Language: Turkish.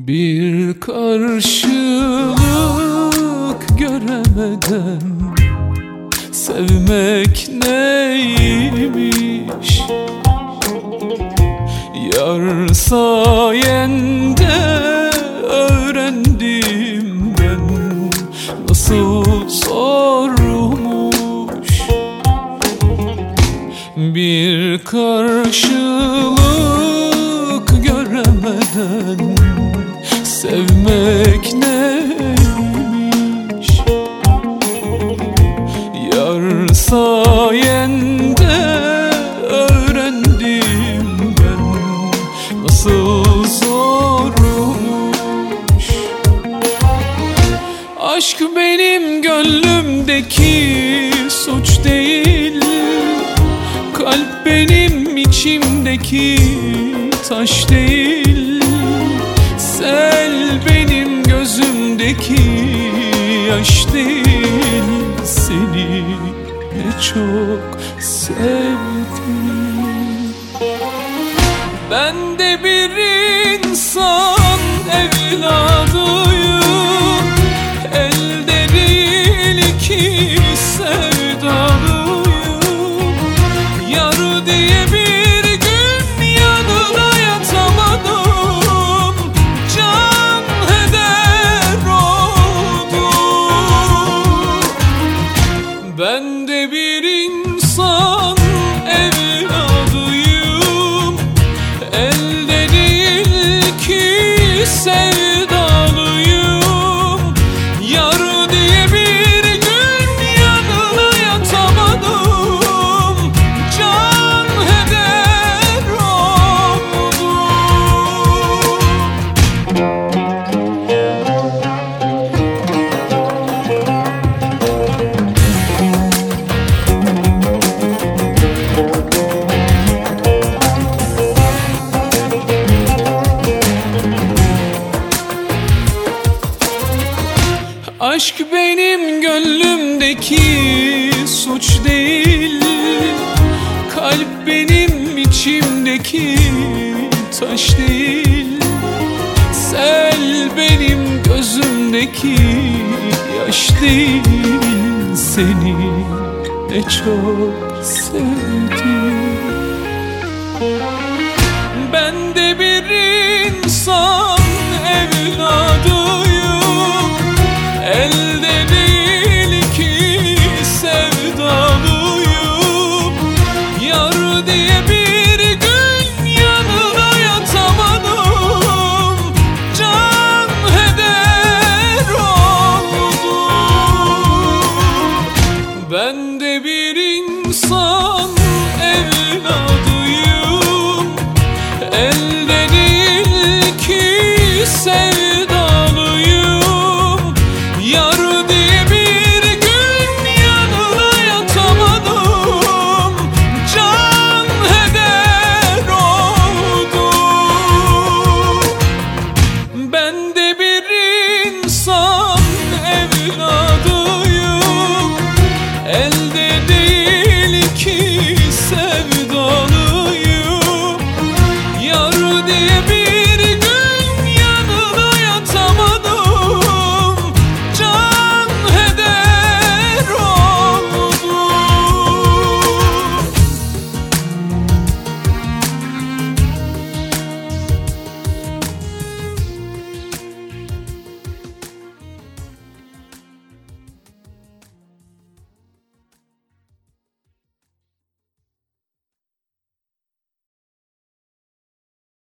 Bir karşılık göremeden sevmek neymiş? Yar sayende öğrendim ben nasıl zormuş. Bir karşılık göremeden sevmek neymiş? Yar sayende öğrendim ben nasıl zormuş. Aşk benim gönlümdeki suç değil, kalp benim içimdeki taş değil, sel benim gözümdeki yaş değil. Seni ne çok sevdim. Ben de bir insan evladıyım, elde değil ki sevdalıyım. Yar diye bir gün yanına yatamadım, can heder oldum. Ben de bir insan evladıyım, elde değil ki sevdalıyım. Yar diye bir gün yanına yatamadım, can heder oldum. Aşk benim gönlümdeki suç değil, kalp benim içimdeki taş değil, sel benim gözümdeki yaş değil. Seni ne çok sevdim.